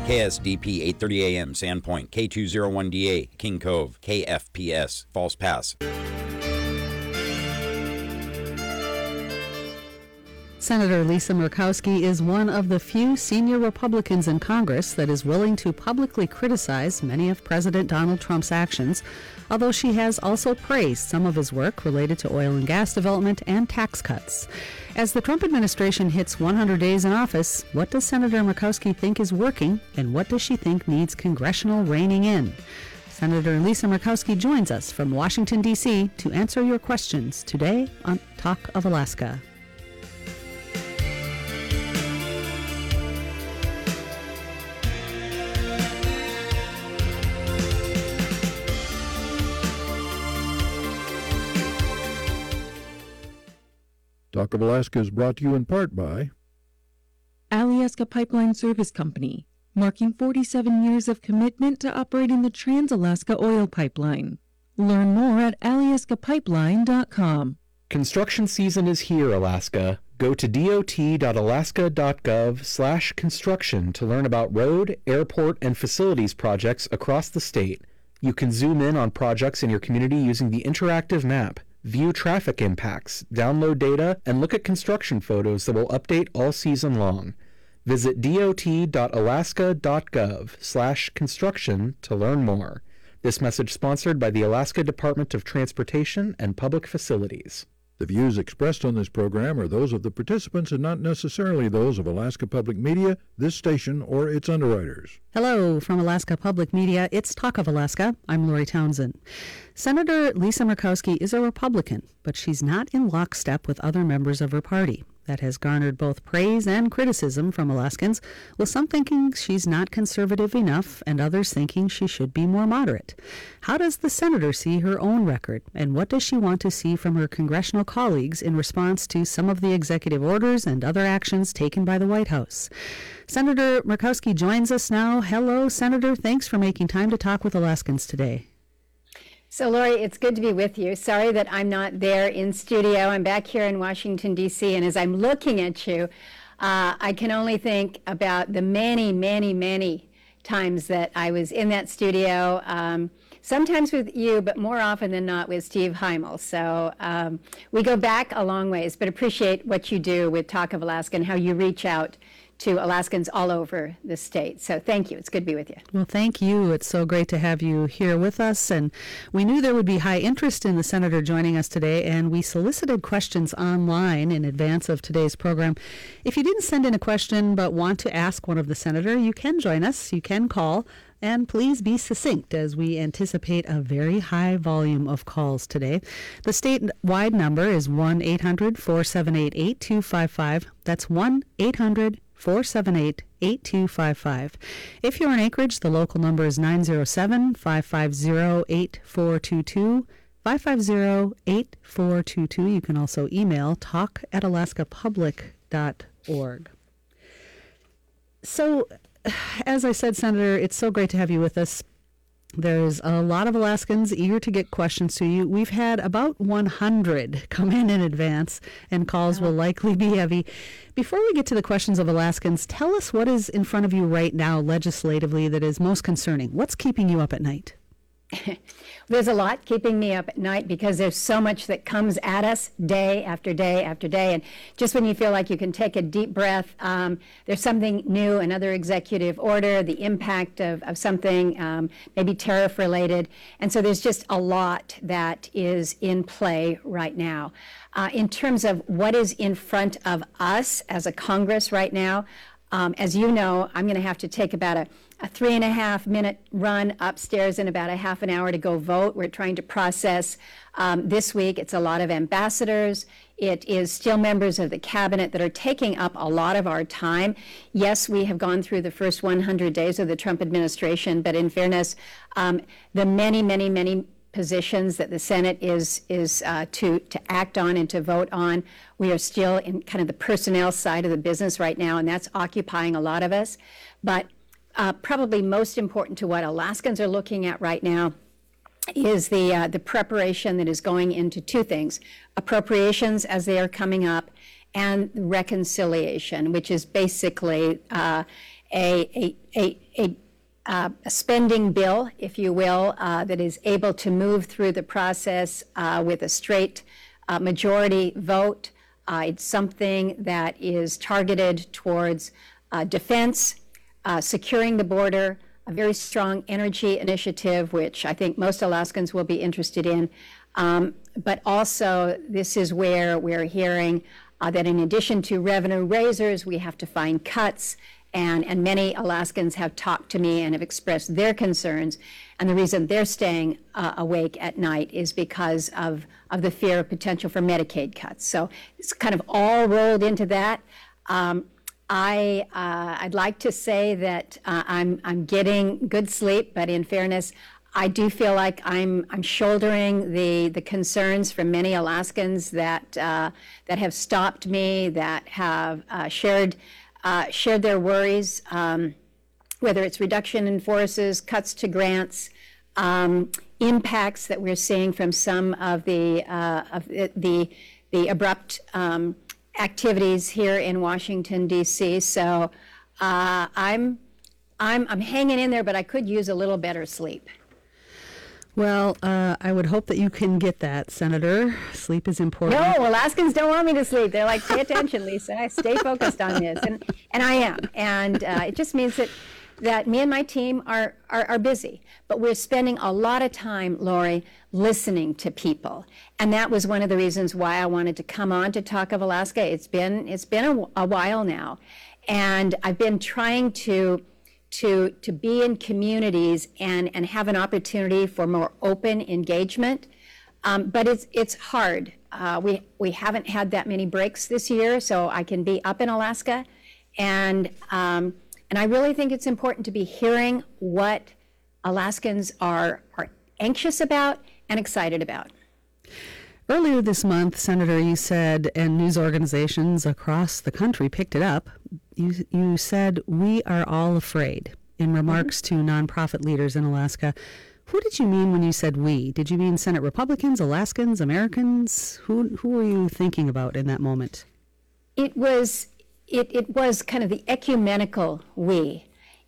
KSDP 830 AM, Sandpoint, K201DA, King Cove, KFPS, False Pass. Senator Lisa Murkowski is one of the few senior Republicans in Congress that is willing to publicly criticize many of President Donald Trump's actions, although she has also praised some of his work related to oil and gas development and tax cuts. As the Trump administration hits 100 days in office, what does Senator Murkowski think is working, and what does she think needs congressional reining in? Senator Lisa Murkowski joins us from Washington, D.C. to answer your questions today on Talk of Alaska. Talk of Alaska is brought to you in part by Alyeska Pipeline Service Company, marking 47 years of commitment to operating the Trans-Alaska Oil Pipeline. Learn more at alyeskapipeline.com. Construction season is here, Alaska. Go to dot.alaska.gov/construction to learn about road, airport, and facilities projects across the state. You can zoom in on projects in your community using the interactive map, view traffic impacts, download data, and look at construction photos that will update all season long. Visit dot.alaska.gov/construction to learn more. This message sponsored by the Alaska Department of Transportation and Public Facilities. The views expressed on this program are those of the participants and not necessarily those of Alaska Public Media, this station, or its underwriters. Hello from Alaska Public Media. It's Talk of Alaska. I'm Lori Townsend. Senator Lisa Murkowski is a Republican, but she's not in lockstep with other members of her party. That has garnered both praise and criticism from Alaskans, with some thinking she's not conservative enough and others thinking she should be more moderate. How does the senator see her own record, and what does she want to see from her congressional colleagues in response to some of the executive orders and other actions taken by the White House? Senator Murkowski joins us now. Hello, Senator. Thanks for making time to talk with Alaskans today. So, Lori, it's good to be with you. Sorry that I'm not there in studio. I'm back here in Washington, D.C., and as I'm looking at you, I can only think about the many, many, many times that I was in that studio, sometimes with you, but more often than not with Steve Heimel. So we go back a long ways, but appreciate what you do with Talk of Alaska and how you reach out to Alaskans all over the state. So thank you. It's good to be with you. Well, thank you. It's so great to have you here with us. And we knew there would be high interest in the senator joining us today, and we solicited questions online in advance of today's program. If you didn't send in a question but want to ask one of the senator, you can join us. You can call. And please be succinct as we anticipate a very high volume of calls today. The statewide number is 1-800-478-8255. That's 1-800-478-8255. If you're in Anchorage, the local number is 907-550-8422. 550-8422. You can also email talk@alaskapublic.org. So, as I said, Senator, it's so great to have you with us. There's a lot of Alaskans eager to get questions to you. We've had about 100 come in advance, and calls will likely be heavy. Before we get to the questions of Alaskans, tell us what is in front of you right now legislatively that is most concerning. What's keeping you up at night? There's a lot keeping me up at night because there's so much that comes at us day after day after day. And just when you feel like you can take a deep breath, there's something new, another executive order, the impact of something, maybe tariff related. And so there's just a lot that is in play right now. In terms of what is in front of us as a Congress right now, as you know, I'm going to have to take about a 3.5-minute run upstairs in about a half an hour to go vote. We're trying to process this week. It's a lot of ambassadors. It is still members of the cabinet that are taking up a lot of our time. Yes, we have gone through the first 100 days of the Trump administration, but in fairness, the many, many, many positions that the Senate is to act on and to vote on, we are still in kind of the personnel side of the business right now, and that's occupying a lot of us. But probably most important to what Alaskans are looking at right now is the preparation that is going into two things: appropriations as they are coming up, and reconciliation, which is basically a spending bill, if you will, that is able to move through the process with a straight majority vote. It's something that is targeted towards defense, securing the border, a very strong energy initiative, which I think most Alaskans will be interested in. But also, this is where we're hearing that in addition to revenue raisers, we have to find cuts. And many Alaskans have talked to me and have expressed their concerns. And the reason they're staying awake at night is because of the fear of potential for Medicaid cuts. So it's kind of all rolled into that. I'd like to say that I'm getting good sleep, but in fairness, I do feel like I'm shouldering the concerns from many Alaskans that have stopped me, that have shared their worries, whether it's reduction in forces, cuts to grants, impacts that we're seeing from some of the abrupt activities here in Washington, D.C. So I'm hanging in there, but I could use a little better sleep. Well, I would hope that you can get that, Senator. Sleep is important. No, Alaskans don't want me to sleep. They're like, pay attention, Lisa. I stay focused on this. And I am. And it just means that me and my team are busy. But we're spending a lot of time, Lori, listening to people. And that was one of the reasons why I wanted to come on to Talk of Alaska. It's been a while now. And I've been trying to be in communities and have an opportunity for more open engagement. But it's hard. We haven't had that many breaks this year, so I can be up in Alaska. And I really think it's important to be hearing what Alaskans are anxious about and excited about. Earlier this month, Senator, you said, and news organizations across the country picked it up, you said, "We are all afraid," in remarks to nonprofit leaders in Alaska. Who did you mean when you said we? Did you mean Senate Republicans, Alaskans, Americans? Who were you thinking about in that moment? It was kind of the ecumenical we.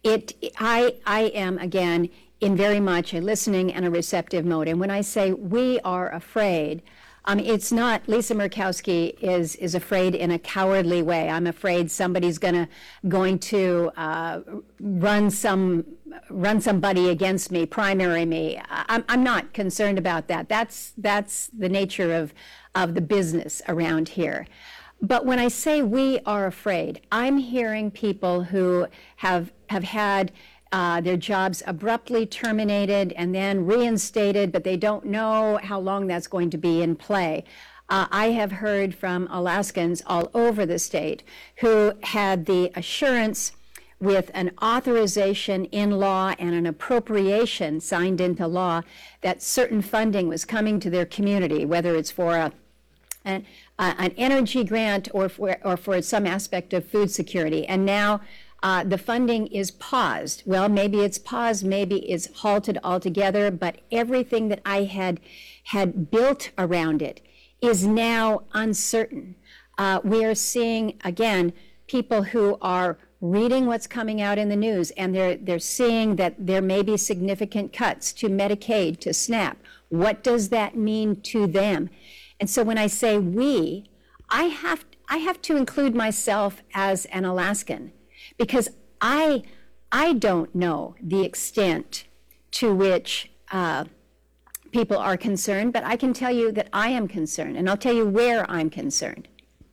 I am, again, in very much a listening and a receptive mode. And when I say we are afraid, it's not Lisa Murkowski is afraid in a cowardly way. I'm afraid somebody's going to run somebody against me, primary me. I'm not concerned about that. That's the nature of the business around here. But when I say we are afraid, I'm hearing people who have had their jobs abruptly terminated and then reinstated, but they don't know how long that's going to be in play. I have heard from Alaskans all over the state who had the assurance with an authorization in law and an appropriation signed into law that certain funding was coming to their community, whether it's for an energy grant or for some aspect of food security. And now the funding is paused. Well, maybe it's paused, maybe it's halted altogether, but everything that I had built around it is now uncertain. We are seeing, again, people who are reading what's coming out in the news, and they're seeing that there may be significant cuts to Medicaid, to SNAP. What does that mean to them? And so when I say we, I have to include myself as an Alaskan, because I don't know the extent to which people are concerned, but I can tell you that I am concerned, and I'll tell you where I'm concerned.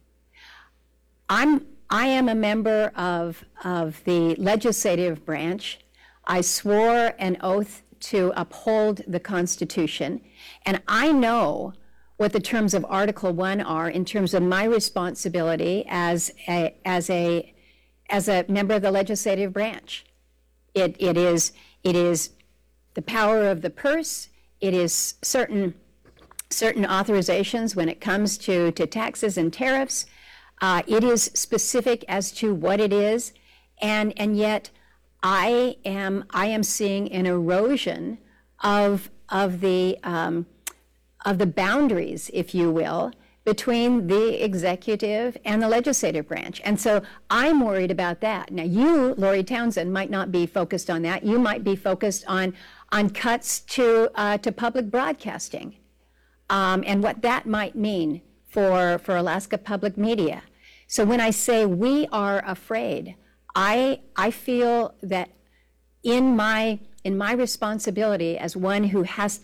I am a member of the legislative branch. I swore an oath to uphold the Constitution, and I know what the terms of Article 1 are in terms of my responsibility as a member of the legislative branch. It is the power of the purse. It is certain authorizations when it comes to taxes and tariffs. It is specific as to what it is, and yet I am seeing an erosion of the boundaries, if you will, between the executive and the legislative branch. And so I'm worried about that. Now, you, Lori Townsend, might not be focused on that. You might be focused on cuts to public broadcasting and what that might mean for Alaska Public Media. So when I say we are afraid, I feel that in my responsibility as one who has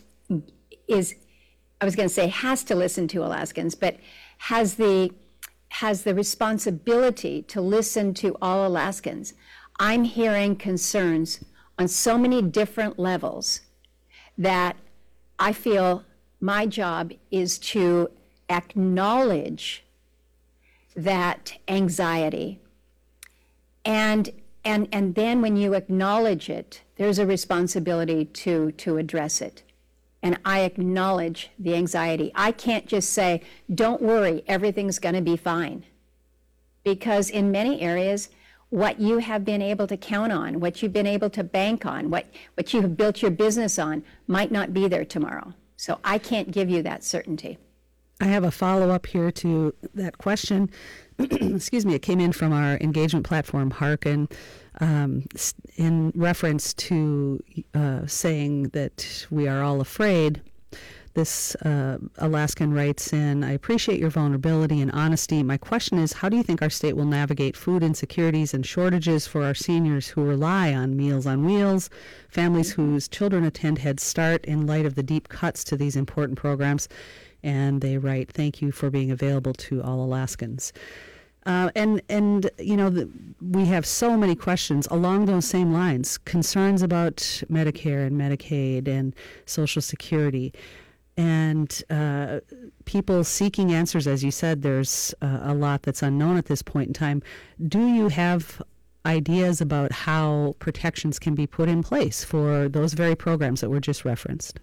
to listen to Alaskans, but has the responsibility to listen to all Alaskans. I'm hearing concerns on so many different levels that I feel my job is to acknowledge that anxiety. And then when you acknowledge it, there's a responsibility to address it. And I acknowledge the anxiety. I can't just say, don't worry, everything's going to be fine. Because in many areas, what you have been able to count on, what you've been able to bank on, what you have built your business on might not be there tomorrow. So I can't give you that certainty. I have a follow-up here to that question. Excuse me, it came in from our engagement platform, Hearken, in reference to saying that we are all afraid. This Alaskan writes in, I appreciate your vulnerability and honesty. My question is, how do you think our state will navigate food insecurities and shortages for our seniors who rely on Meals on Wheels, families whose children attend Head Start in light of the deep cuts to these important programs? And they write, thank you for being available to all Alaskans. And you know, we have so many questions along those same lines, concerns about Medicare and Medicaid and Social Security, and people seeking answers. As you said, there's a lot that's unknown at this point in time. Do you have ideas about how protections can be put in place for those very programs that were just referenced?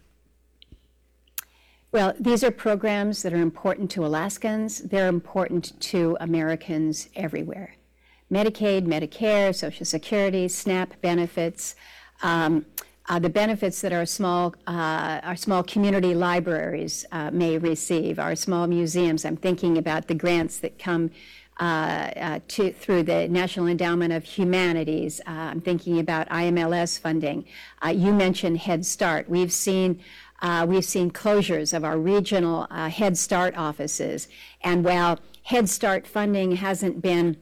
Well, these are programs that are important to Alaskans. They're important to Americans everywhere. Medicaid, Medicare, Social Security, SNAP benefits, the benefits that our small community libraries may receive, our small museums. I'm thinking about the grants that come through the National Endowment of Humanities. I'm thinking about IMLS funding. You mentioned Head Start. We've seen closures of our regional Head Start offices, and while Head Start funding hasn't been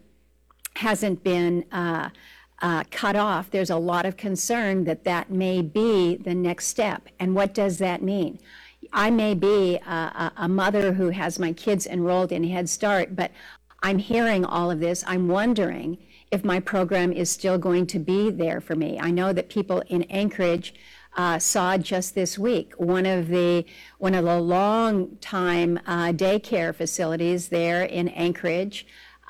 cut off, there's a lot of concern that may be the next step. And what does that mean? I may be a mother who has my kids enrolled in Head Start, but I'm hearing all of this. I'm wondering if my program is still going to be there for me. I know that people in Anchorage saw just this week one of the long time daycare facilities there in Anchorage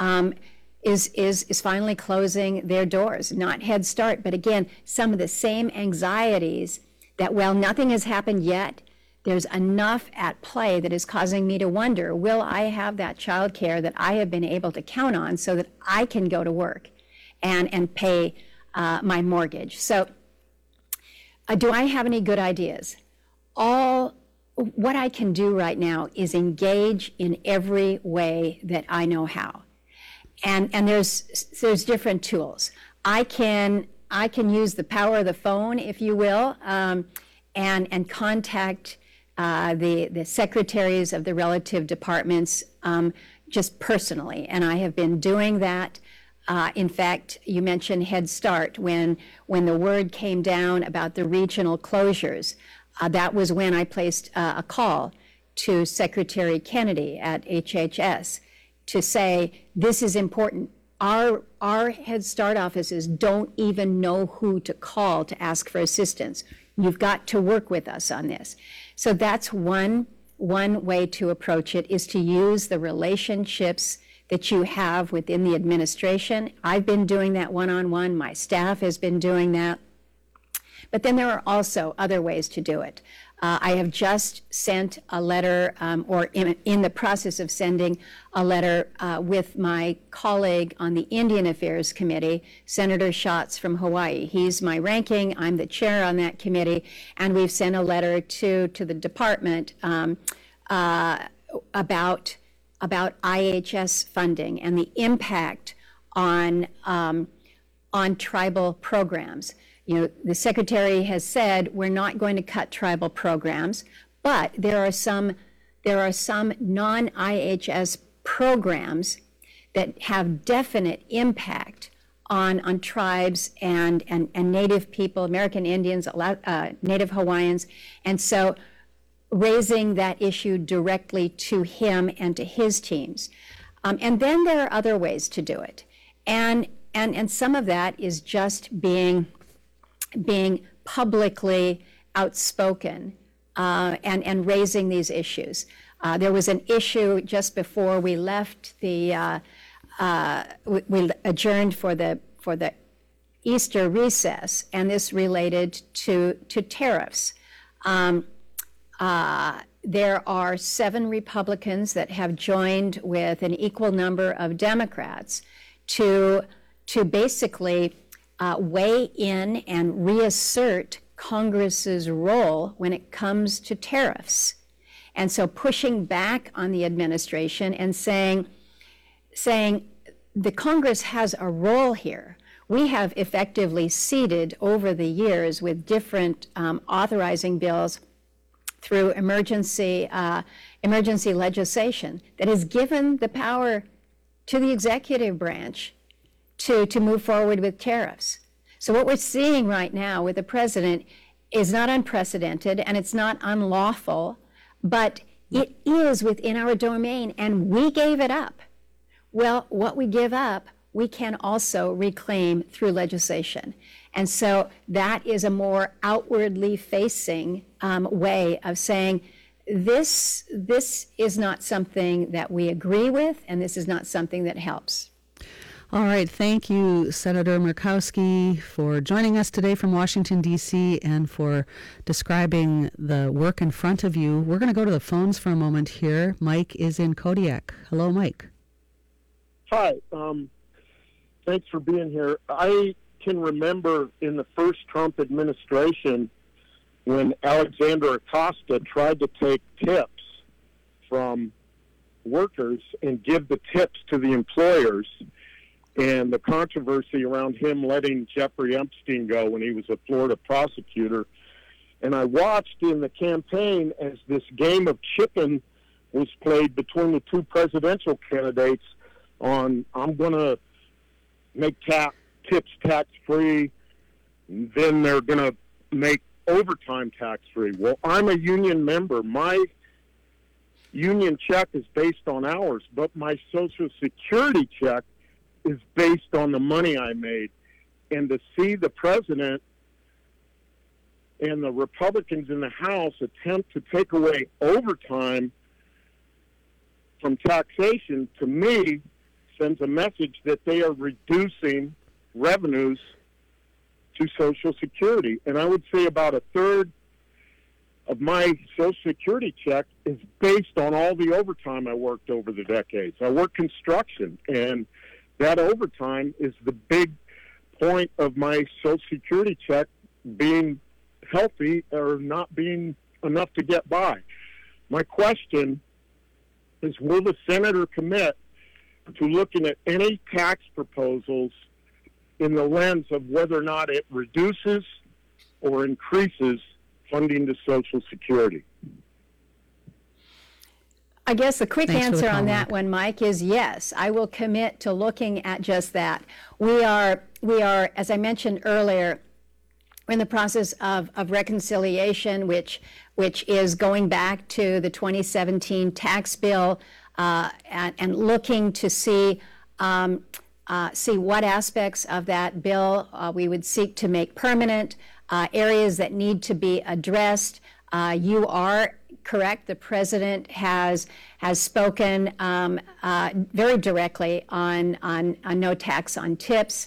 is finally closing their doors. Not Head Start, but again, some of the same anxieties that while nothing has happened yet, there's enough at play that is causing me to wonder, will I have that child care that I have been able to count on so that I can go to work and pay my mortgage? So do I have any good ideas? What I can do right now is engage in every way that I know how. And there's different tools. I can use the power of the phone, if you will, and contact the secretaries of the relative departments just personally. And I have been doing that. In fact, you mentioned Head Start. When the word came down about the regional closures, that was when I placed a call to Secretary Kennedy at HHS to say, this is important. Our Head Start offices don't even know who to call to ask for assistance. You've got to work with us on this. So that's one way to approach it, is to use the relationships that you have within the administration. I've been doing that one-on-one. My staff has been doing that. But then there are also other ways to do it. I have just sent a letter, or in the process of sending a letter with my colleague on the Indian Affairs Committee, Senator Schatz from Hawaii. He's my ranking, I'm the chair on that committee, and we've sent a letter to the department about IHS funding and the impact on tribal programs. The Secretary has said we're not going to cut tribal programs, but there are some non-IHS programs that have definite impact on tribes and Native people, American Indians, Native Hawaiians, and so raising that issue directly to him and to his teams. And then there are other ways to do it. And some of that is just being publicly outspoken and raising these issues. There was an issue just before we left we adjourned for the Easter recess, and this related to tariffs. There are 7 Republicans that have joined with an equal number of Democrats to basically weigh in and reassert Congress's role when it comes to tariffs. And so pushing back on the administration and saying the Congress has a role here. We have effectively ceded over the years with different authorizing bills through emergency legislation that has given the power to the executive branch to move forward with tariffs. So what we're seeing right now with the president is not unprecedented and it's not unlawful, but it is within our domain and we gave it up. Well, what we give up, we can also reclaim through legislation. And so that is a more outwardly facing way of saying, this is not something that we agree with, and this is not something that helps. All right. Thank you, Senator Murkowski, for joining us today from Washington, D.C., and for describing the work in front of you. We're going to go to the phones for a moment here. Mike is in Kodiak. Hello, Mike. Hi. Thanks for being here. I can remember in the first Trump administration when Alexander Acosta tried to take tips from workers and give the tips to the employers, and the controversy around him letting Jeffrey Epstein go when he was a Florida prosecutor. And I watched in the campaign as this game of chicken was played between the two presidential candidates on, I'm going to make tips tax-free, then they're going to make overtime tax-free. Well, I'm a union member. My union check is based on hours, but my Social Security check is based on the money I made. And to see the president and the Republicans in the House attempt to take away overtime from taxation, to me, sends a message that they are reducing revenues to Social Security. And I would say about a third of my Social Security check is based on all the overtime I worked over the decades. I work construction, and that overtime is the big point of my Social Security check being healthy or not being enough to get by. My question is, will the senator commit to looking at any tax proposals in the lens of whether or not it reduces or increases funding to Social Security? I guess the quick Thanks answer on that one, Mike, is yes. I will commit to looking at just that. We are, as I mentioned earlier, we're in the process of reconciliation, which is going back to the 2017 tax bill and looking to see what aspects of that bill we would seek to make permanent, areas that need to be addressed. You are correct. The president has spoken very directly on no tax on tips.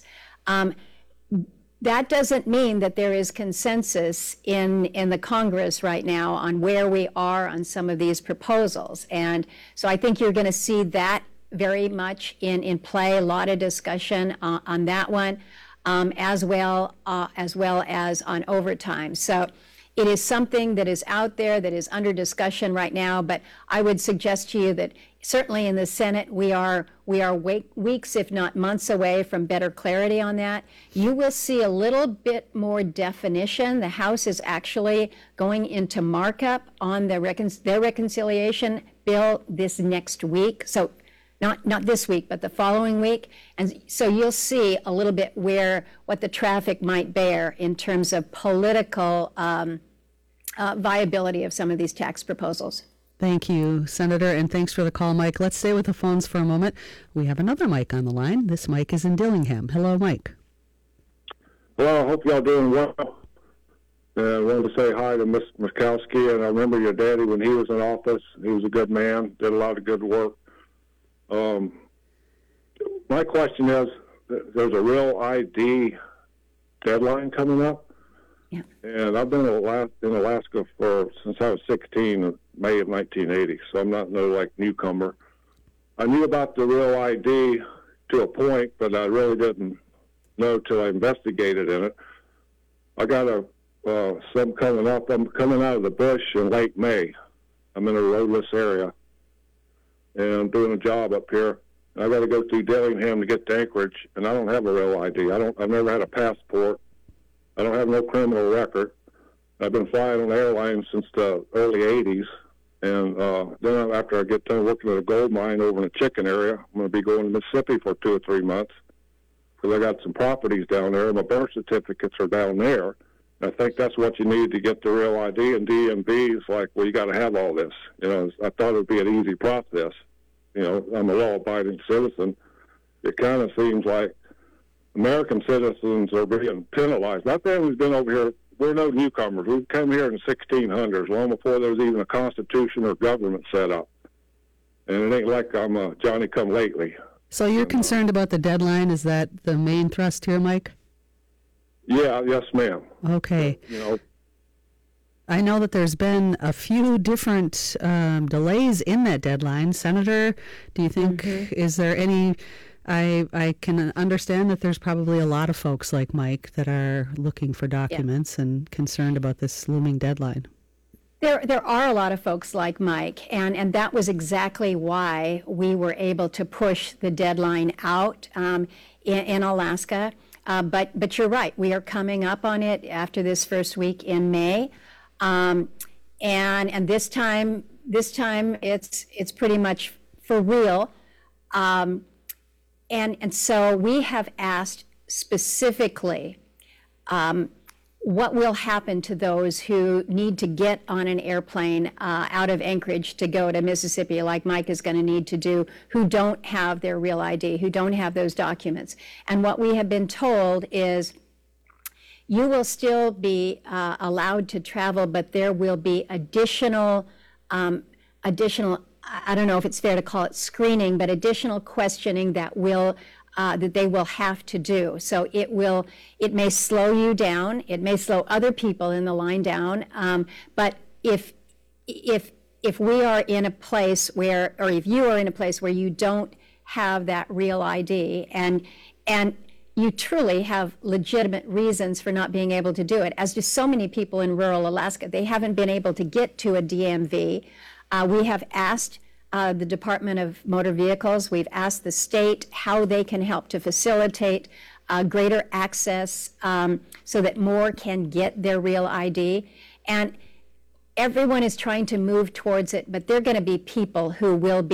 That doesn't mean that there is consensus in the Congress right now on where we are on some of these proposals. And so I think you're going to see that very much in play, a lot of discussion on that one, as well as on overtime. So it is something that is out there, that is under discussion right now, but I would suggest to you that certainly in the Senate, we are weeks, if not months away from better clarity on that. You will see a little bit more definition. The House is actually going into markup on their reconciliation bill this next week. So not this week, but the following week. And so you'll see a little bit what the traffic might bear in terms of political viability of some of these tax proposals. Thank you, Senator, and thanks for the call, Mike. Let's stay with the phones for a moment. We have another Mike on the line. This Mike is in Dillingham. Hello, Mike. Well, I hope y'all doing well. I wanted to say hi to Ms. Murkowski, and I remember your daddy when he was in office. He was a good man, did a lot of good work. My question is, there's a real ID deadline coming up. Yeah. And I've been in Alaska since I was 16, May of 1980, so I'm not no newcomer. I knew about the real ID to a point, but I really didn't know till I investigated in it. I got some coming up. I'm coming out of the bush in late May. I'm in a roadless area, and I'm doing a job up here. I got to go through Dillingham to get to Anchorage, and I don't have a real ID. I've never had a passport. I don't have no criminal record. I've been flying on airlines since the early 80s. And then after I get done working at a gold mine over in the Chicken area, I'm going to be going to Mississippi for 2 or 3 months because I got some properties down there. My birth certificates are down there. And I think that's what you need to get the real ID. And DMV is like, well, you got to have all this. I thought it would be an easy process. I'm a law-abiding citizen. It kind of seems like American citizens are being penalized. My family's been over here. We're no newcomers. We came here in the 1600s, long before there was even a constitution or government set up. And it ain't like I'm a Johnny-come-lately. So you're concerned about the deadline? Is that the main thrust here, Mike? Yeah, yes, ma'am. Okay. I know that there's been a few different delays in that deadline. Senator, do you think, is there any... I can understand that there's probably a lot of folks like Mike that are looking for documents and concerned about this looming deadline. There are a lot of folks like Mike, and that was exactly why we were able to push the deadline out in Alaska. But you're right, we are coming up on it after this first week in May, and this time it's pretty much for real. And so we have asked specifically what will happen to those who need to get on an airplane out of Anchorage to go to Mississippi, like Mike is going to need to do, who don't have their real ID, who don't have those documents. And what we have been told is you will still be allowed to travel, but there will be additional I don't know if it's fair to call it screening, but additional questioning that they will have to do. So it may slow you down. It may slow other people in the line down. But if we are in a place where, or if you are in a place where you don't have that real ID and you truly have legitimate reasons for not being able to do it, as do so many people in rural Alaska, they haven't been able to get to a DMV. We have asked the Department of Motor Vehicles, we've asked the state how they can help to facilitate greater access so that more can get their real ID. And everyone is trying to move towards it, but there are going to be people who will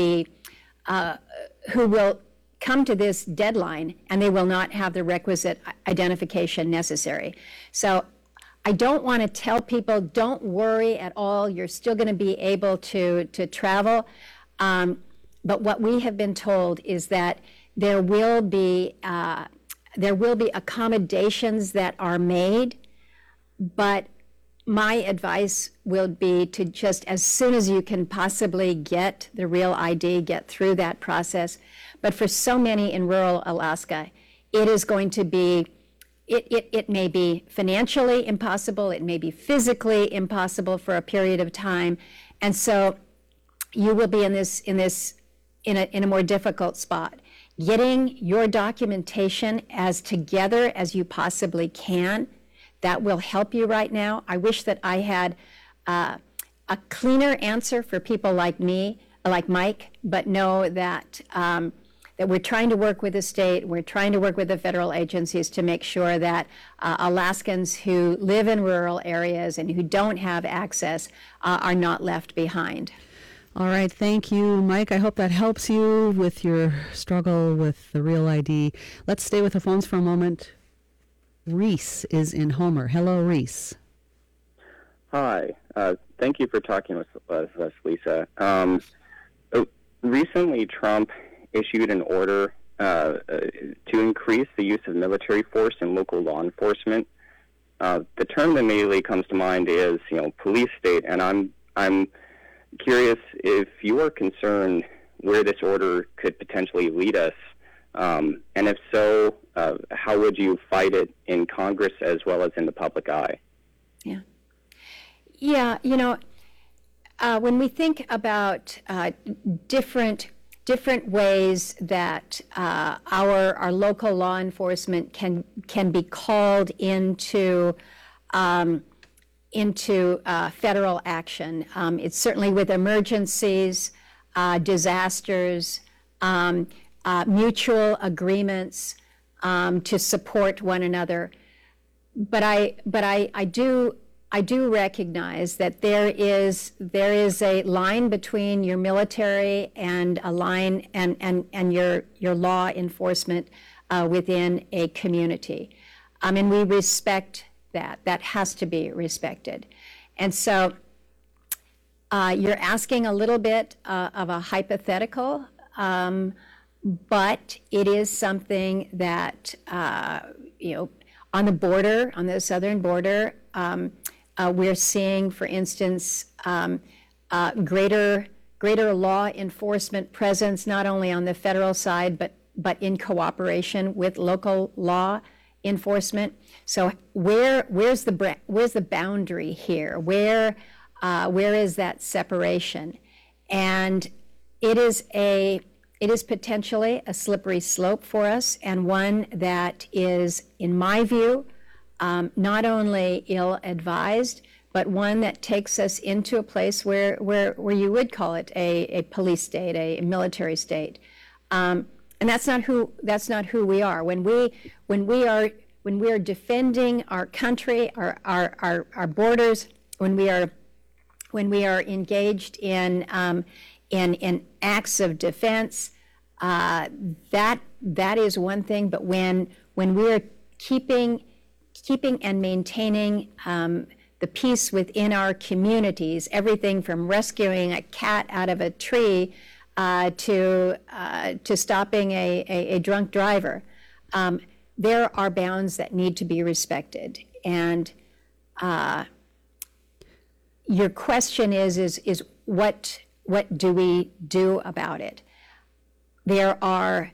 come to this deadline and they will not have the requisite identification necessary. So I don't want to tell people, don't worry at all, you're still going to be able to travel. But what we have been told is that there will be accommodations that are made, but my advice will be to just, as soon as you can possibly get the real ID, get through that process. But for so many in rural Alaska, it is going to be It may be financially impossible, it may be physically impossible for a period of time, and so you will be in a more difficult spot. Getting your documentation as together as you possibly can, that will help you right now. I wish that I had a cleaner answer for people like me, like Mike, but know that that we're trying to work with the state, we're trying to work with the federal agencies to make sure that Alaskans who live in rural areas and who don't have access are not left behind. All right, thank you, Mike. I hope that helps you with your struggle with the Real ID. Let's stay with the phones for a moment. Reese is in Homer. Hello, Reese. Hi. Thank you for talking with us, Lisa. Recently, Trump issued an order to increase the use of military force in local law enforcement. The term that immediately comes to mind is, police state, and I'm curious if you are concerned where this order could potentially lead us, and if so, how would you fight it in Congress as well as in the public eye? Yeah, when we think about different ways that our local law enforcement can be called into federal action. It's certainly with emergencies, disasters, mutual agreements to support one another. But I do recognize that there is a line between your military and a line and your law enforcement within a community. And we respect that. That has to be respected. And so you're asking a little bit of a hypothetical, but it is something that, on the border, on the southern border, we're seeing, for instance, greater law enforcement presence, not only on the federal side, but in cooperation with local law enforcement. So where's the boundary here? Where is that separation? And it is potentially a slippery slope for us, and one that is, in my view, not only ill-advised, but one that takes us into a place where you would call it a police state, a military state, and that's not who we are. When we are defending our country, our borders, when we are engaged in acts of defense, that is one thing. But when we are keeping and maintaining the peace within our communities, everything from rescuing a cat out of a tree to stopping a drunk driver, there are bounds that need to be respected. And your question is what do we do about it? There are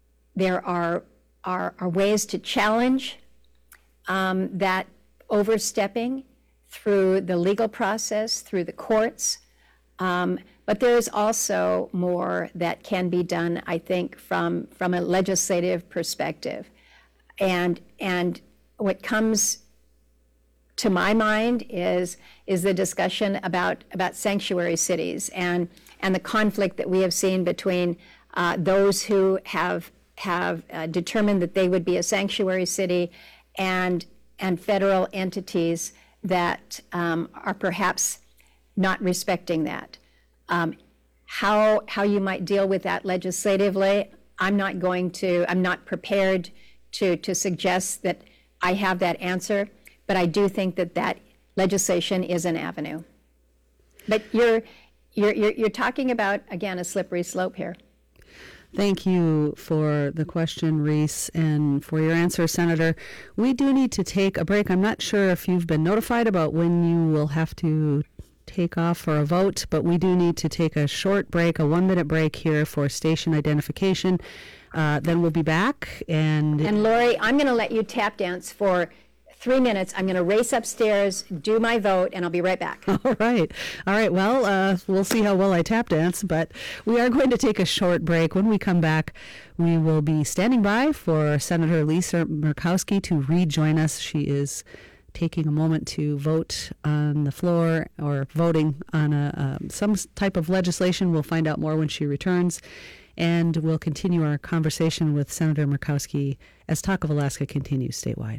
ways to challenge that overstepping through the legal process, through the courts, but there is also more that can be done, I think, from a legislative perspective. And what comes to my mind is the discussion about sanctuary cities and the conflict that we have seen between those who have determined that they would be a sanctuary city and federal entities that are perhaps not respecting that. How you might deal with that legislatively, I'm not prepared to suggest that I have that answer, but I do think that legislation is an avenue. But you're talking about, again, a slippery slope here. Thank you for the question, Reese, and for your answer, Senator. We do need to take a break. I'm not sure if you've been notified about when you will have to take off for a vote, but we do need to take a short break, a 1-minute break here for station identification. Then we'll be back. And Lori, I'm going to let you tap dance for 3 minutes. I'm going to race upstairs, do my vote, and I'll be right back. All right. Well, we'll see how well I tap dance, but we are going to take a short break. When we come back, we will be standing by for Senator Lisa Murkowski to rejoin us. She is taking a moment to vote on the floor or voting on some type of legislation. We'll find out more when she returns. And we'll continue our conversation with Senator Murkowski as Talk of Alaska continues statewide.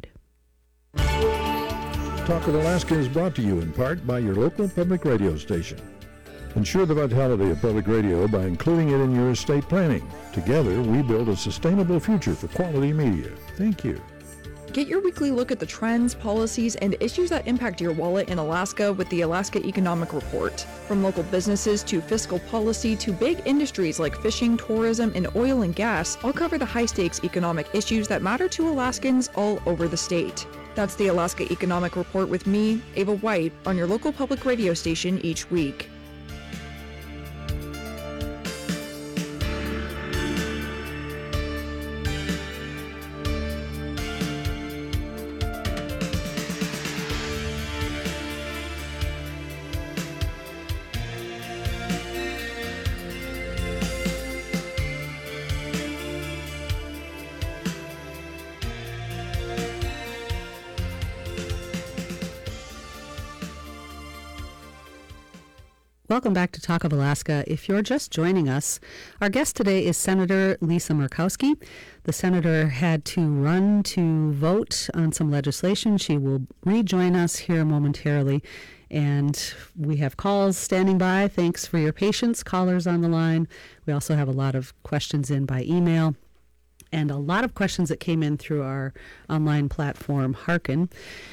Talk of Alaska is brought to you in part by your local public radio station. Ensure the vitality of public radio by including it in your estate planning. Together, we build a sustainable future for quality media. Thank you. Get your weekly look at the trends, policies, and issues that impact your wallet in Alaska with the Alaska Economic Report. From local businesses to fiscal policy to big industries like fishing, tourism, and oil and gas, I'll cover the high-stakes economic issues that matter to Alaskans all over the state. That's the Alaska Economic Report with me, Ava White, on your local public radio station each week. Welcome back to Talk of Alaska. If you're just joining us, our guest today is Senator Lisa Murkowski. The senator had to run to vote on some legislation. She will rejoin us here momentarily. And we have calls standing by. Thanks for your patience, callers on the line. We also have a lot of questions in by email and a lot of questions that came in through our online platform, Harken.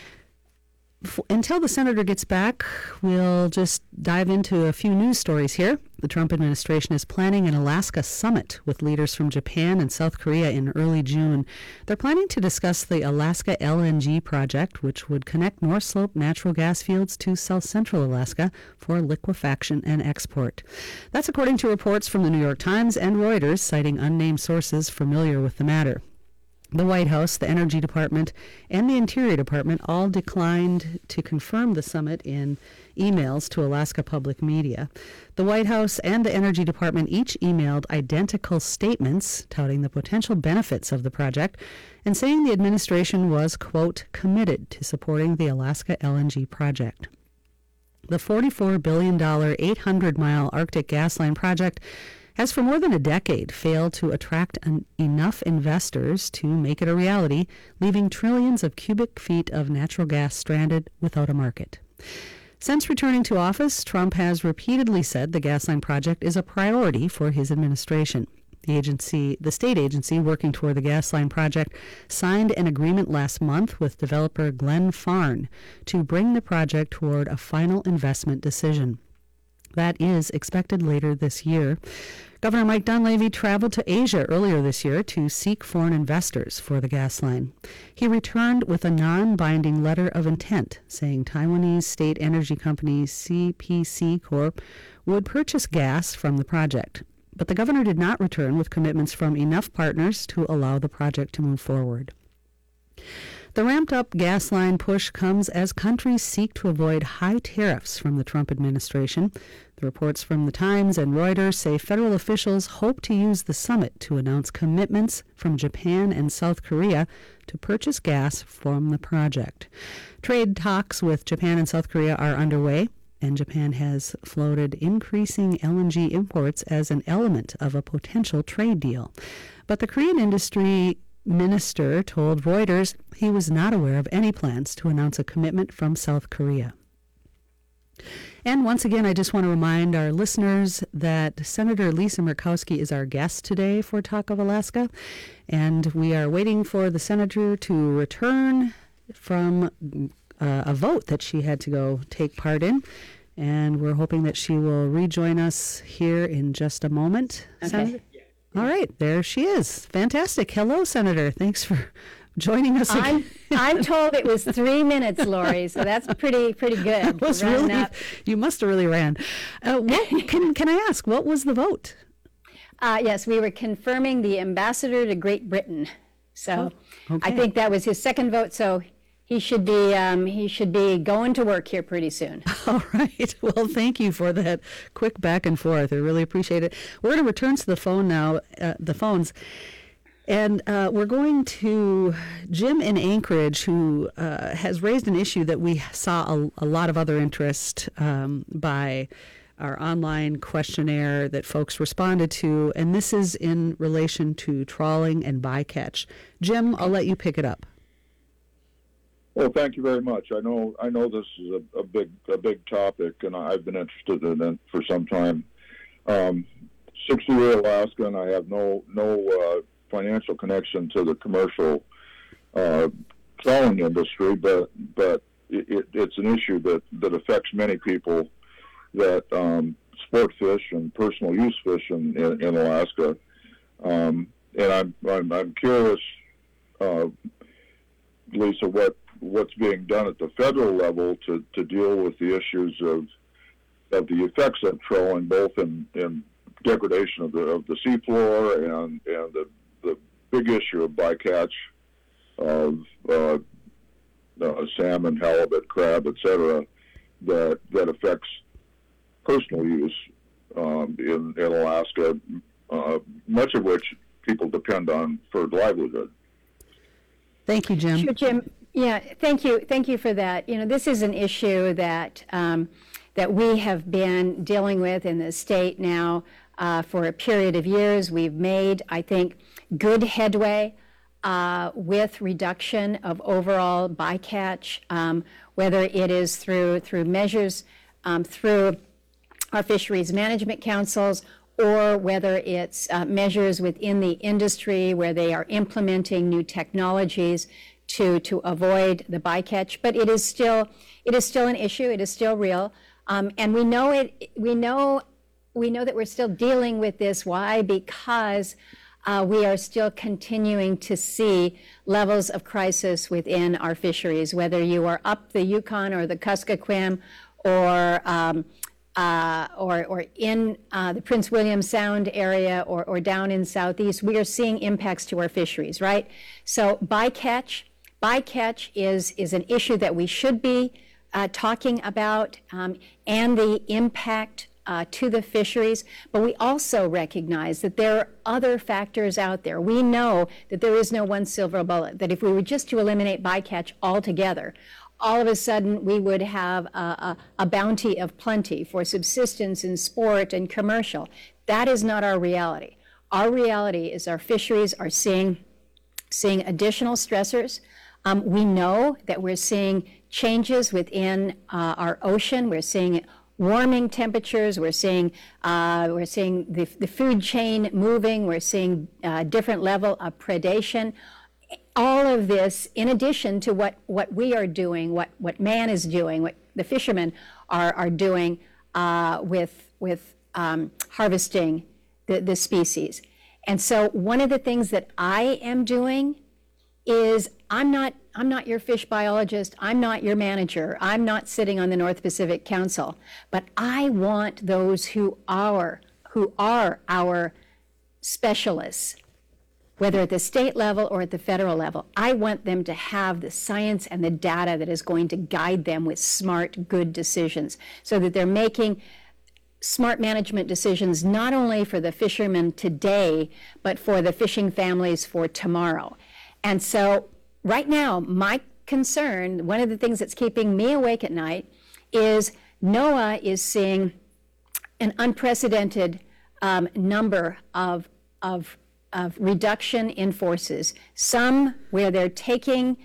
Until the senator gets back, we'll just dive into a few news stories here. The Trump administration is planning an Alaska summit with leaders from Japan and South Korea in early June. They're planning to discuss the Alaska LNG project, which would connect North Slope natural gas fields to South Central Alaska for liquefaction and export. That's according to reports from the New York Times and Reuters, citing unnamed sources familiar with the matter. The White House, the Energy Department, and the Interior Department all declined to confirm the summit in emails to Alaska Public Media. The White House and the Energy Department each emailed identical statements touting the potential benefits of the project and saying the administration was, quote, committed to supporting the Alaska LNG project. The $44 billion 800-mile Arctic gas line project has for more than a decade failed to attract enough investors to make it a reality, leaving trillions of cubic feet of natural gas stranded without a market. Since returning to office, Trump has repeatedly said the Gasline project is a priority for his administration. The state agency working toward the Gasline project signed an agreement last month with developer Glenn Farn to bring the project toward a final investment decision. That is expected later this year. Governor Mike Dunleavy traveled to Asia earlier this year to seek foreign investors for the gas line. He returned with a non-binding letter of intent saying Taiwanese state energy company CPC Corp would purchase gas from the project. But the governor did not return with commitments from enough partners to allow the project to move forward. The ramped-up gas line push comes as countries seek to avoid high tariffs from the Trump administration. The reports from the Times and Reuters say federal officials hope to use the summit to announce commitments from Japan and South Korea to purchase gas from the project. Trade talks with Japan and South Korea are underway, and Japan has floated increasing LNG imports as an element of a potential trade deal. But the Korean industry minister told Reuters he was not aware of any plans to announce a commitment from South Korea. And once again, I just want to remind our listeners that Senator Lisa Murkowski is our guest today for Talk of Alaska, and we are waiting for the senator to return from a vote that she had to go take part in, and we're hoping that she will rejoin us here in just a moment. Okay. Senator? All right, there she is. Fantastic. Hello, Senator. Thanks for joining us again. I'm told it was 3 minutes, Lori, so that's pretty good. That was really, you must have really ran. Can I ask, what was the vote? Yes, we were confirming the ambassador to Great Britain. So okay. I think that was his second vote, so he should be going to work here pretty soon. All right. Well, thank you for that quick back and forth. I really appreciate it. We're going to return to the phone now. The phones. And we're going to Jim in Anchorage, who has raised an issue that we saw a lot of other interest by our online questionnaire that folks responded to, and this is in relation to trawling and bycatch. Jim, I'll let you pick it up. Well, thank you very much. I know this is a big topic, and I've been interested in it for some time. 60-year Alaska, and I have no financial connection to the commercial trawling industry, but it's an issue that affects many people that sport fish and personal use fish in Alaska. And I'm curious, Lisa, what's being done at the federal level to deal with the issues of the effects of trawling, both in degradation of the seafloor and the big issue of bycatch of salmon, halibut, crab, etc., that affects personal use in Alaska, much of which people depend on for livelihood. Thank you, Jim. Sure, Jim. Yeah, thank you for that. This is an issue that that we have been dealing with in the state now for a period of years. We've made, I think, good headway with reduction of overall bycatch, whether it is through measures through our fisheries management councils, or whether it's measures within the industry where they are implementing new technologies to avoid the bycatch. But it is still an issue. It is still real, and we know that we're still dealing with this. Why? Because we are still continuing to see levels of crisis within our fisheries, whether you are up the Yukon or the Kuskokwim or in the Prince William Sound area or down in Southeast. We are seeing impacts to our fisheries, right? So bycatch is an issue that we should be talking about, and the impact to the fisheries, but we also recognize that there are other factors out there. We know that there is no one silver bullet, that if we were just to eliminate bycatch altogether, all of a sudden we would have a bounty of plenty for subsistence and sport and commercial. That is not our reality. Our reality is our fisheries are seeing additional stressors. We know that we're seeing changes within our ocean. We're seeing warming temperatures. We're seeing the food chain moving. We're seeing different level of predation. All of this, in addition to what we are doing, what man is doing, what the fishermen are doing with harvesting the species. And so one of the things that I am doing is I'm not your fish biologist, I'm not your manager, I'm not sitting on the North Pacific Council, but I want those who are our specialists, whether at the state level or at the federal level, I want them to have the science and the data that is going to guide them with smart, good decisions, so that they're making smart management decisions not only for the fishermen today, but for the fishing families for tomorrow. And so right now, my concern, one of the things that's keeping me awake at night, is NOAA is seeing an unprecedented number of reduction in forces. Some where they're taking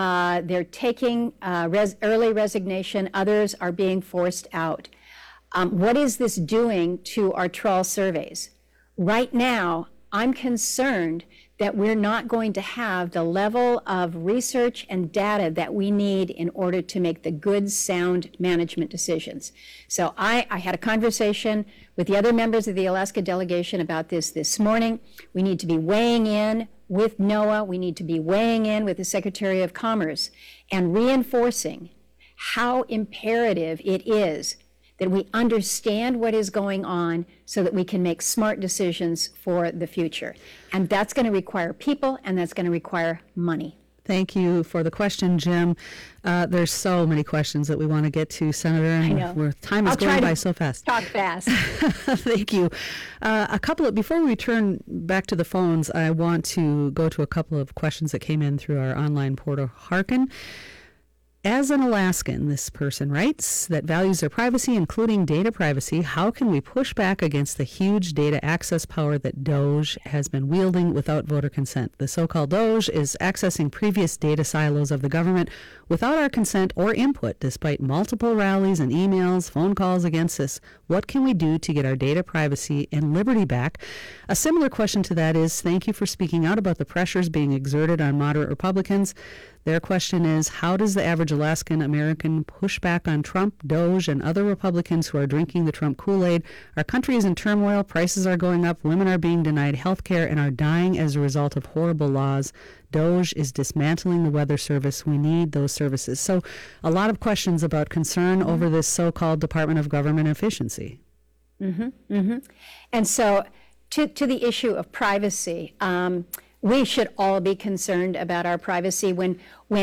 early resignation, others are being forced out. What is this doing to our trawl surveys? Right now, I'm concerned that we're not going to have the level of research and data that we need in order to make the good, sound management decisions. So I had a conversation with the other members of the Alaska delegation about this morning. We need to be weighing in with NOAA. We need to be weighing in with the Secretary of Commerce and reinforcing how imperative it is that we understand what is going on so that we can make smart decisions for the future. And that's going to require people, and that's going to require money. Thank you for the question, Jim. There's so many questions that we want to get to, Senator, and time is going by so fast. Talk fast. Thank you. Before we turn back to the phones, I want to go to a couple of questions that came in through our online portal, Harkin. As an Alaskan, this person writes, that values their privacy, including data privacy, how can we push back against the huge data access power that DOJ has been wielding without voter consent? The so-called DOJ is accessing previous data silos of the government without our consent or input, despite multiple rallies and emails, phone calls against us. What can we do to get our data privacy and liberty back? A similar question to that is, thank you for speaking out about the pressures being exerted on moderate Republicans. Their question is, how does the average Alaskan American push back on Trump, DOJ, and other Republicans who are drinking the Trump Kool-Aid? Our country is in turmoil, prices are going up, women are being denied health care and are dying as a result of horrible laws. DOJ is dismantling the Weather Service. We need those services. So a lot of questions about concern over this so-called Department of Government Efficiency. And so to the issue of privacy, we should all be concerned about our privacy. When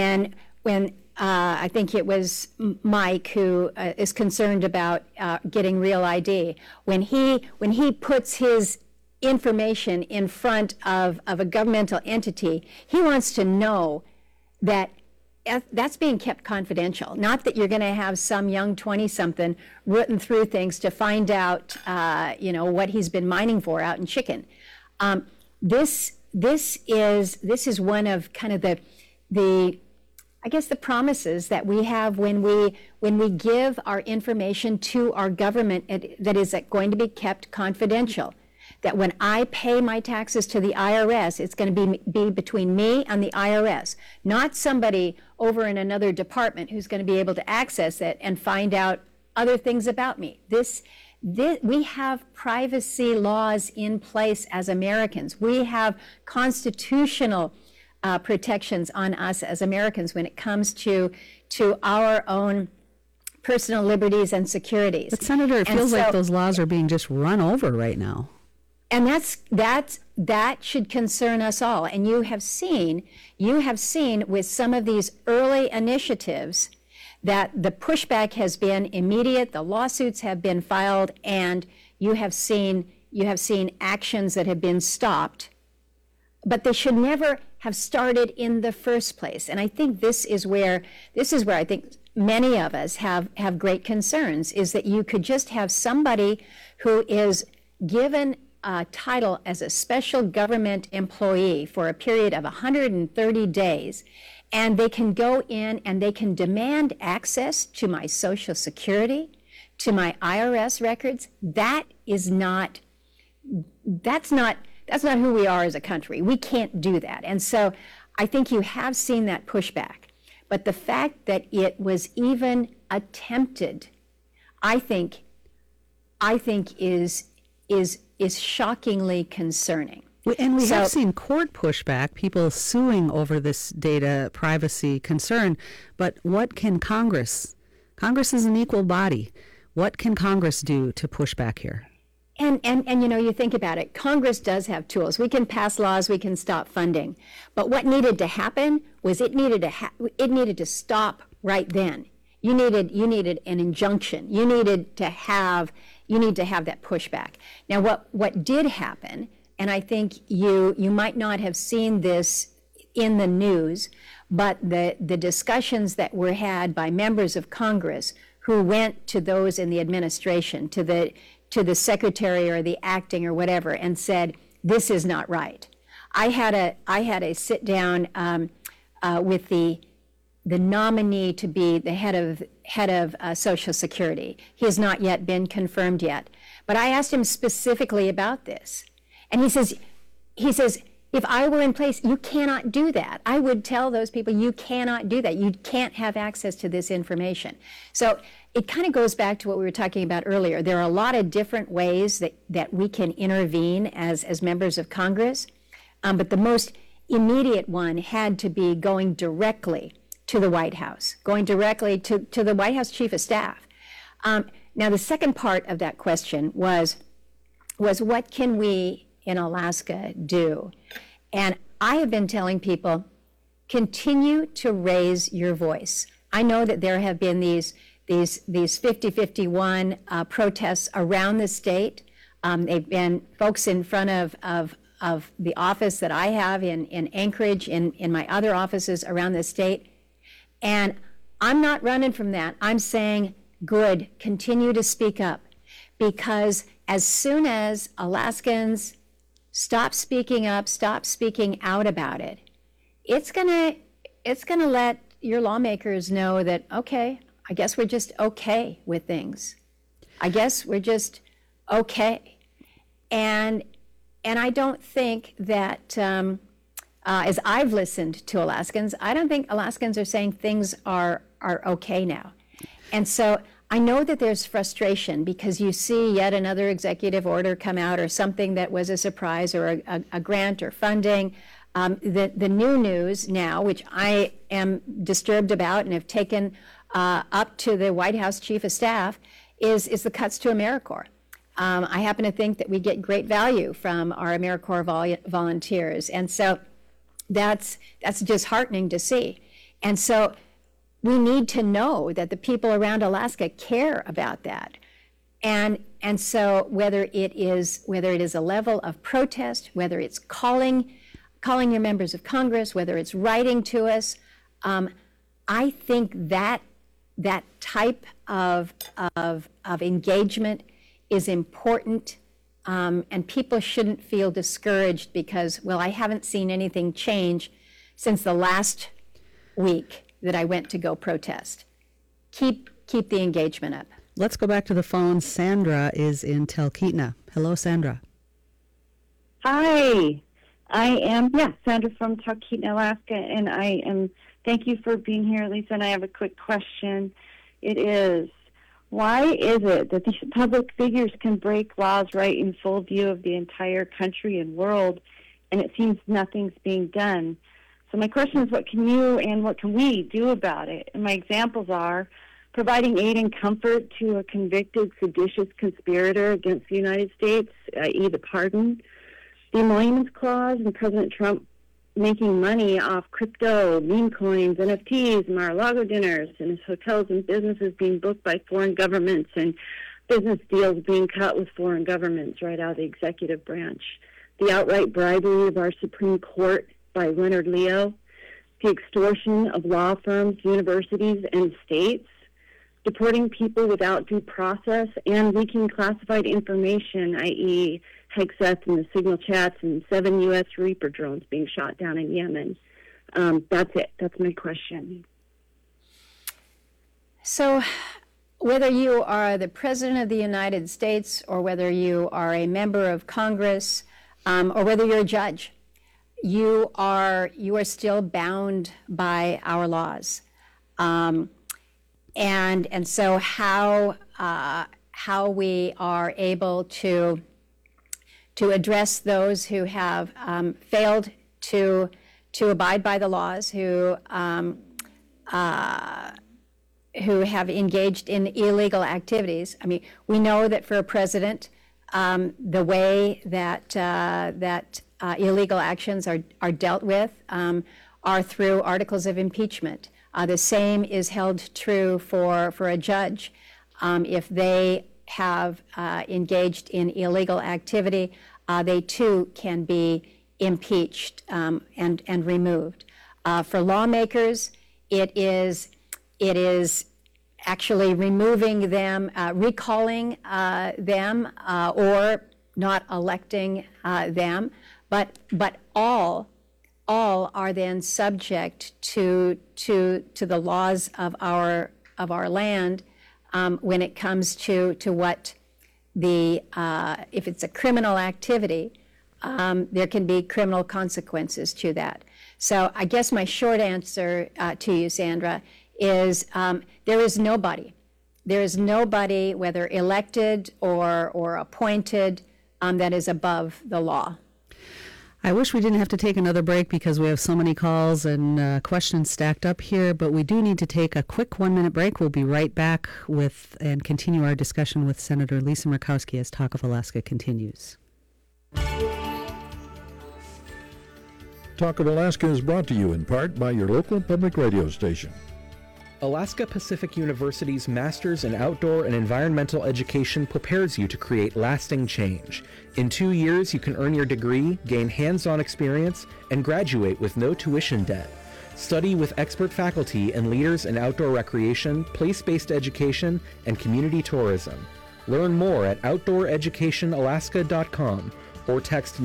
I think it was Mike who is concerned about getting Real ID, when he puts his information in front of a governmental entity, he wants to know that that's being kept confidential. Not that you're going to have some young 20-something rooting through things to find out, what he's been mining for out in Chicken. This is one of kind of the promises that we have when we give our information to our government that is going to be kept confidential. That when I pay my taxes to the IRS, it's going to be between me and the IRS, not somebody over in another department who's going to be able to access it and find out other things about me. We have privacy laws in place as Americans. We have constitutional protections on us as Americans when it comes to our own personal liberties and securities. But Senator, it feels like those laws are being just run over right now. And that should concern us all. And you have seen with some of these early initiatives that the pushback has been immediate, the lawsuits have been filed, and you have seen actions that have been stopped, but they should never have started in the first place. And I think this is where I think many of us have great concerns, is that you could just have somebody who is given a title as a special government employee for a period of 130 days, and they can go in and they can demand access to my Social Security, to my IRS records. That's not who we are as a country. We can't do that. And so I think you have seen that pushback. But the fact that it was even attempted, I think is shockingly concerning. And we have seen court pushback, people suing over this data privacy concern. But what can Congress? Congress is an equal body. What can Congress do to push back here? And you think about it, Congress does have tools. We can pass laws, we can stop funding. But what needed to happen was it needed to stop right then. You needed an injunction. You need to have that pushback. Now what did happen, and I think you might not have seen this in the news, but the discussions that were had by members of Congress who went to those in the administration, to the secretary or the acting or whatever, and said, this is not right. I had a sit down with the nominee to be the head of Social Security. He has not yet been confirmed yet, but I asked him specifically about this, and he says, if I were in place, you cannot do that. I would tell those people, you cannot do that. You can't have access to this information. So it kind of goes back to what we were talking about earlier. There are a lot of different ways that we can intervene as members of Congress, but the most immediate one had to be going directly to the White House, going directly to the White House Chief of Staff. Now, the second part of that question was what can we in Alaska do? And I have been telling people, continue to raise your voice. I know that there have been these 50-51 protests around the state. They've been folks in front of the office that I have in Anchorage, in my other offices around the state. And I'm not running from that. I'm saying, good, continue to speak up. Because as soon as Alaskans stop speaking up, stop speaking out about it, it's gonna let your lawmakers know that, okay, I guess we're just okay with things. I guess we're just okay. And I don't think that, as I've listened to Alaskans, I don't think Alaskans are saying things are okay now. And so I know that there's frustration because you see yet another executive order come out or something that was a surprise or a grant or funding. The new news now, which I am disturbed about and have taken up to the White House Chief of Staff, is the cuts to AmeriCorps. I happen to think that we get great value from our AmeriCorps volunteers. And so that's disheartening to see. And so we need to know that the people around Alaska care about that. And so whether it is a level of protest, whether it's calling your members of Congress, whether it's writing to us, I think that type of engagement is important, and people shouldn't feel discouraged because, well, I haven't seen anything change since the last week that I went to go protest. Keep the engagement up. Let's go back to the phone. Sandra is in Talkeetna. Hello, Sandra. Hi, I am Sandra from Talkeetna, Alaska, and thank you for being here, Lisa. And I have a quick question. It is, why is it that these public figures can break laws right in full view of the entire country and world, and it seems nothing's being done? So my question is, what can you and what can we do about it? And my examples are providing aid and comfort to a convicted seditious conspirator against the United States, i.e. the pardon, the emoluments clause, and President Trump making money off crypto, meme coins, NFTs, Mar-a-Lago dinners, and his hotels and businesses being booked by foreign governments, and business deals being cut with foreign governments right out of the executive branch. The outright bribery of our Supreme Court by Leonard Leo, the extortion of law firms, universities, and states, deporting people without due process, and leaking classified information, i.e. Hegseth and the signal chats, and 7 U.S. Reaper drones being shot down in Yemen. That's it. That's my question. So whether you are the President of the United States or whether you are a member of Congress or whether you're a judge, you are still bound by our laws. And so how we are able to address those who have failed to abide by the laws, who have engaged in illegal activities. I mean, we know that for a president, the way that illegal actions are dealt with are through articles of impeachment. The same is held true for a judge. If they have engaged in illegal activity, they too can be impeached and removed. For lawmakers, it is actually removing them, recalling them, or not electing them. But all are then subject to the laws of our land when it comes to what if it's a criminal activity, there can be criminal consequences to that. So I guess my short answer to you, Sandra, is there is nobody, whether elected or appointed, that is above the law. I wish we didn't have to take another break because we have so many calls and questions stacked up here, but we do need to take a quick 1-minute break. We'll be right back and continue our discussion with Senator Lisa Murkowski as Talk of Alaska continues. Talk of Alaska is brought to you in part by your local public radio station. Alaska Pacific University's Masters in Outdoor and Environmental Education prepares you to create lasting change. In 2 years, you can earn your degree, gain hands-on experience, and graduate with no tuition debt. Study with expert faculty and leaders in outdoor recreation, place-based education, and community tourism. Learn more at OutdoorEducationAlaska.com or text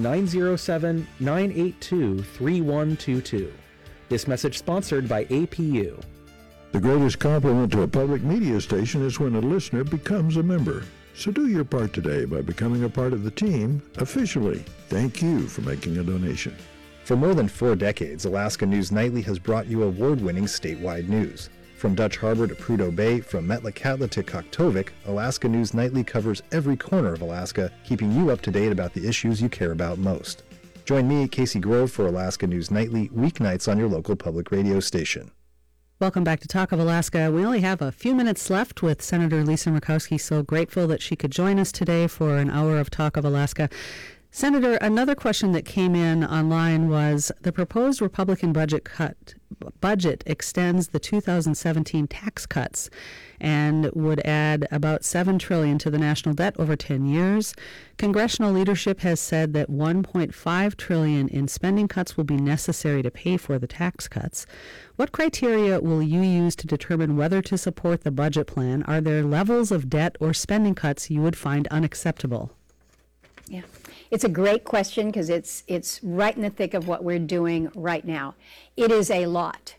907-982-3122. This message sponsored by APU. The greatest compliment to a public media station is when a listener becomes a member. So do your part today by becoming a part of the team officially. Thank you for making a donation. For more than 4 decades, Alaska News Nightly has brought you award-winning statewide news. From Dutch Harbor to Prudhoe Bay, from Metlakatla to Koktovik, Alaska News Nightly covers every corner of Alaska, keeping you up to date about the issues you care about most. Join me, Casey Grove, for Alaska News Nightly, weeknights on your local public radio station. Welcome back to Talk of Alaska. We only have a few minutes left with Senator Lisa Murkowski. So grateful that she could join us today for an hour of Talk of Alaska. Senator, another question that came in online was the proposed Republican budget extends the 2017 tax cuts and would add about $7 trillion to the national debt over 10 years. Congressional leadership has said that $1.5 trillion in spending cuts will be necessary to pay for the tax cuts. What criteria will you use to determine whether to support the budget plan? Are there levels of debt or spending cuts you would find unacceptable? Yeah, it's a great question because it's right in the thick of what we're doing right now. It is a lot,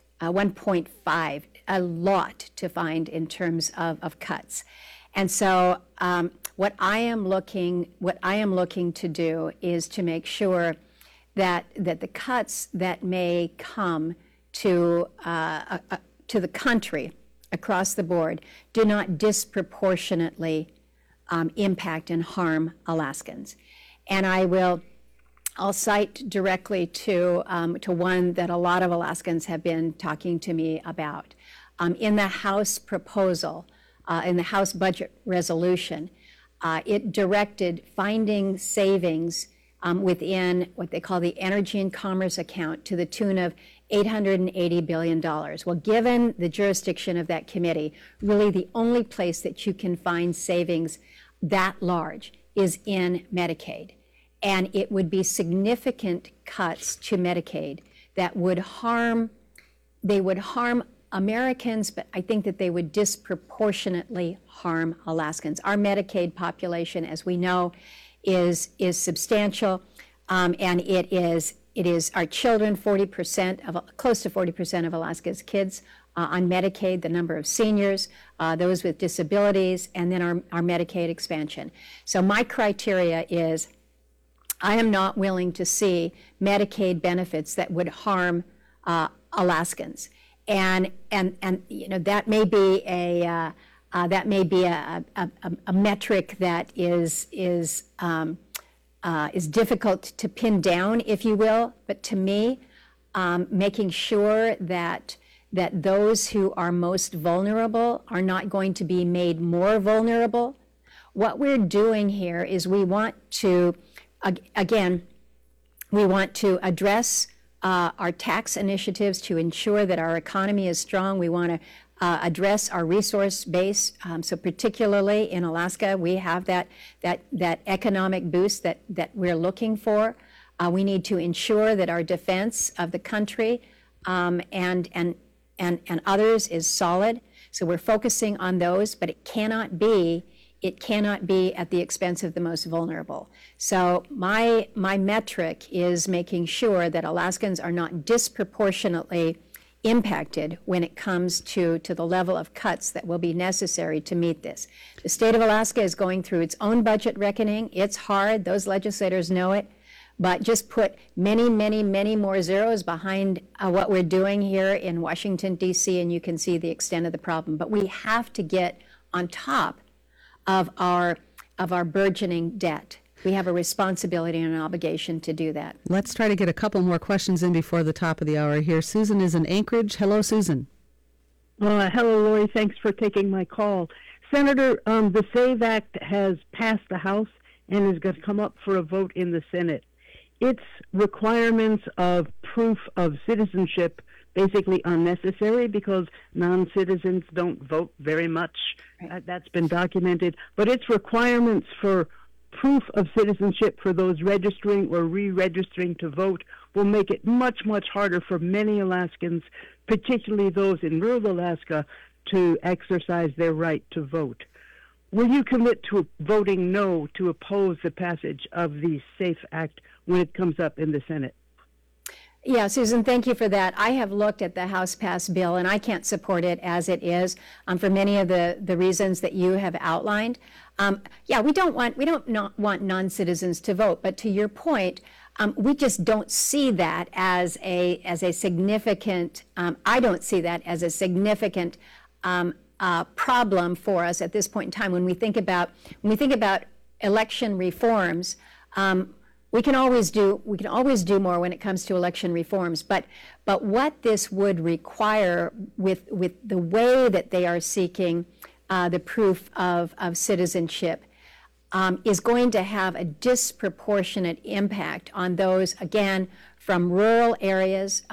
1.5, a lot to find in terms of cuts. And so what I am looking to do is to make sure that the cuts that may come to the country across the board do not disproportionately impact and harm Alaskans. And I'll cite directly to one that a lot of Alaskans have been talking to me about. In the House proposal, in the House budget resolution, it directed finding savings within what they call the Energy and Commerce account to the tune of $880 billion. Well, given the jurisdiction of that committee, really the only place that you can find savings that large is in Medicaid. And it would be significant cuts to Medicaid that would harm Americans, but I think that they would disproportionately harm Alaskans. Our Medicaid population, as we know, is substantial, and it is our children, close to 40% of Alaska's kids on Medicaid, the number of seniors, those with disabilities, and then our Medicaid expansion. So my criteria is I am not willing to see Medicaid benefits that would harm Alaskans, and you know that may be a metric that is difficult to pin down, if you will. But to me, making sure that those who are most vulnerable are not going to be made more vulnerable. What we're doing here is we want to, again, we want to address our tax initiatives to ensure that our economy is strong. We want to address our resource base. So particularly in Alaska, we have that economic boost that we're looking for. We need to ensure that our defense of the country and others is solid. So we're focusing on those, but it cannot be at the expense of the most vulnerable. So my metric is making sure that Alaskans are not disproportionately impacted when it comes to the level of cuts that will be necessary to meet this. The state of Alaska is going through its own budget reckoning. It's hard. Those legislators know it. But just put many, many, many more zeros behind what we're doing here in Washington, D.C., and you can see the extent of the problem. But we have to get on top of our burgeoning debt. We have a responsibility and an obligation to do that. Let's try to get a couple more questions in before the top of the hour here. Susan is in Anchorage. Hello, Susan. Hello, Lori. Thanks for taking my call. Senator, the SAVE Act has passed the House and is going to come up for a vote in the Senate. its requirements of proof of citizenship basically unnecessary because non-citizens don't vote very much. That's been documented. But its requirements for proof of citizenship for those registering or re-registering to vote will make it much, much harder for many Alaskans, particularly those in rural Alaska, to exercise their right to vote. Will you commit to voting no to oppose the passage of the SAFE Act when it comes up in the Senate? Yeah, Susan, thank you for that. I have looked at the House-passed bill, and I can't support it as it is for many of the reasons that you have outlined. We don't want non-citizens to vote, but to your point, we just don't see that as a significant. I don't see that as a significant problem for us at this point in time. When we think about election reforms. We can always do more when it comes to election reforms, but what this would require with the way that they are seeking the proof of citizenship is going to have a disproportionate impact on those, again, from rural areas.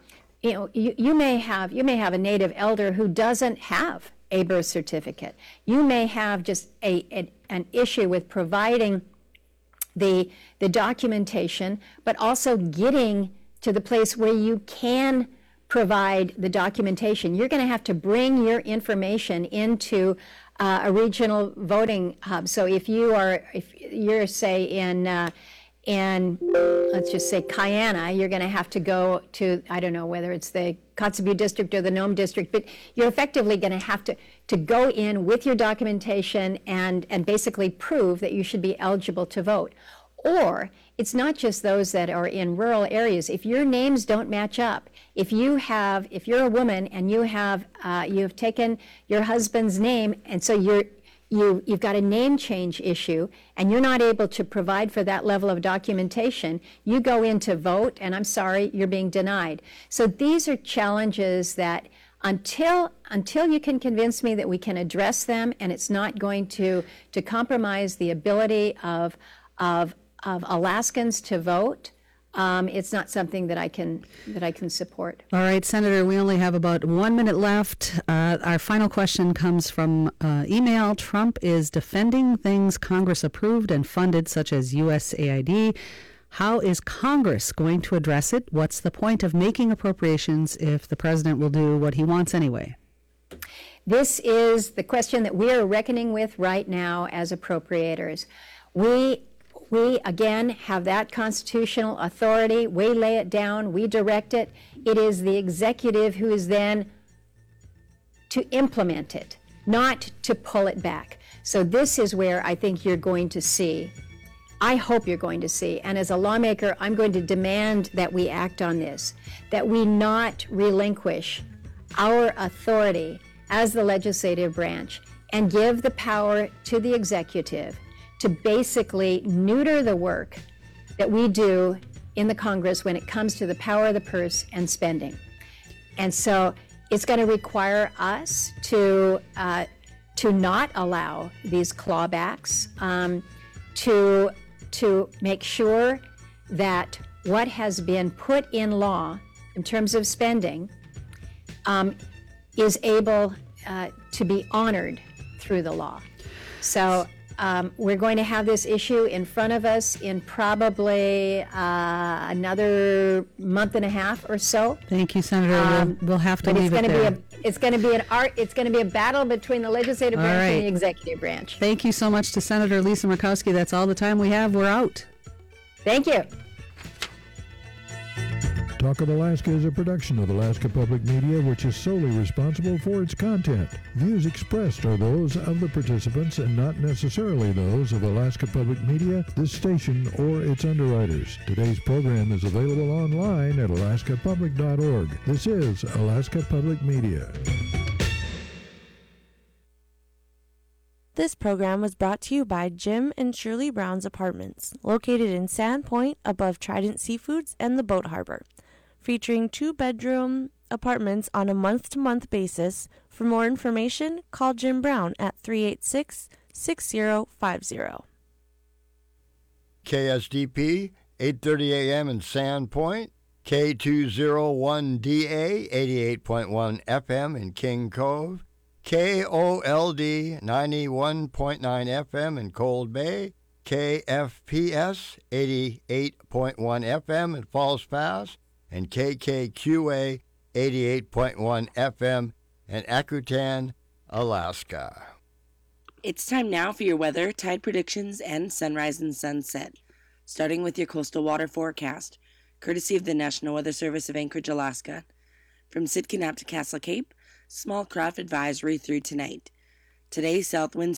You may have a Native elder who doesn't have a birth certificate. You may have just an issue with providing the documentation, but also getting to the place where you can provide the documentation. You're going to have to bring your information into a regional voting hub. So if you're say in let's just say Kayana, you're going to have to go to, I don't know whether it's the Kotzebue district or the Nome district, but you're effectively going to have to go in with your documentation and basically prove that you should be eligible to vote. Or it's not just those that are in rural areas. If your names don't match up, if you're a woman and you've taken your husband's name, and so you've got a name change issue, and you're not able to provide for that level of documentation, you go in to vote, and I'm sorry, you're being denied. So these are challenges that until you can convince me that we can address them, and it's not going to compromise the ability of Alaskans to vote, it's not something that I can support. All right, Senator, we only have about 1 minute left. Our final question comes from email. Trump is defending things Congress approved and funded, such as USAID. How is Congress going to address it? What's the point of making appropriations if the president will do what he wants anyway? This is the question that we are reckoning with right now as appropriators. We again have that constitutional authority. We lay it down, we direct it. It is the executive who is then to implement it, not to pull it back. So this is where I think you're going to see, I hope you're going to see, and as a lawmaker, I'm going to demand that we act on this, that we not relinquish our authority as the legislative branch and give the power to the executive to basically neuter the work that we do in the Congress when it comes to the power of the purse and spending. And so it's going to require us to not allow these clawbacks, to make sure that what has been put in law in terms of spending is able to be honored through the law. So we're going to have this issue in front of us in probably another month and a half or so. Thank you, Senator. We'll have to leave it there. It's going to be a battle between the legislative branch and the executive branch. Thank you so much to Senator Lisa Murkowski. That's all the time we have. We're out. Thank you. Talk of Alaska is a production of Alaska Public Media, which is solely responsible for its content. Views expressed are those of the participants and not necessarily those of Alaska Public Media, this station, or its underwriters. Today's program is available online at alaskapublic.org. This is Alaska Public Media. This program was brought to you by Jim and Shirley Brown's Apartments, located in Sandpoint above Trident Seafoods and the Boat Harbor, featuring 2-bedroom apartments on a month-to-month basis. For more information, call Jim Brown at 386-6050. KSDP 8:30 a.m. in Sandpoint, K201DA, 88.1 FM in King Cove, KOLD 91.9 FM in Cold Bay, KFPS 88.1 FM in Falls Pass, and KKQA 88.1 FM in Akutan, Alaska. It's time now for your weather, tide predictions, and sunrise and sunset. Starting with your coastal water forecast, courtesy of the National Weather Service of Anchorage, Alaska. From Sitkinap to Castle Cape, small craft advisory through tonight. Today, south winds